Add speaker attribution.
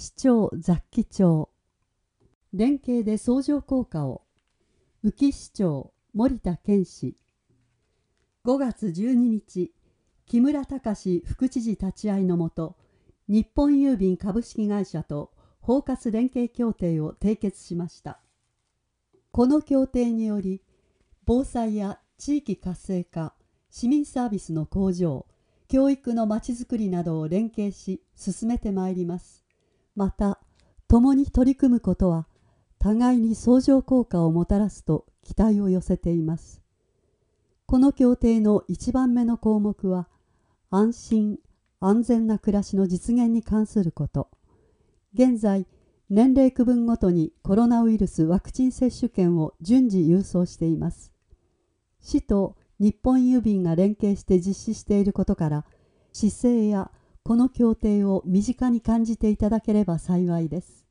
Speaker 1: 市長雑記帳。連携で相乗効果を。宇城市長森田健氏。5月12日、木村隆副知事立ち会いのもと、日本郵便株式会社と包括連携協定を締結しました。この協定により、防災や地域活性化、市民サービスの向上、教育のまちづくりなどを連携し進めてまいります。また、共に取り組むことは、互いに相乗効果をもたらすと期待を寄せています。この協定の1番目の項目は、安心・安全な暮らしの実現に関すること。現在、年齢区分ごとにコロナウイルスワクチン接種券を順次郵送しています。市と日本郵便が連携して実施していることから、市政やこの協定を身近に感じていただければ幸いです。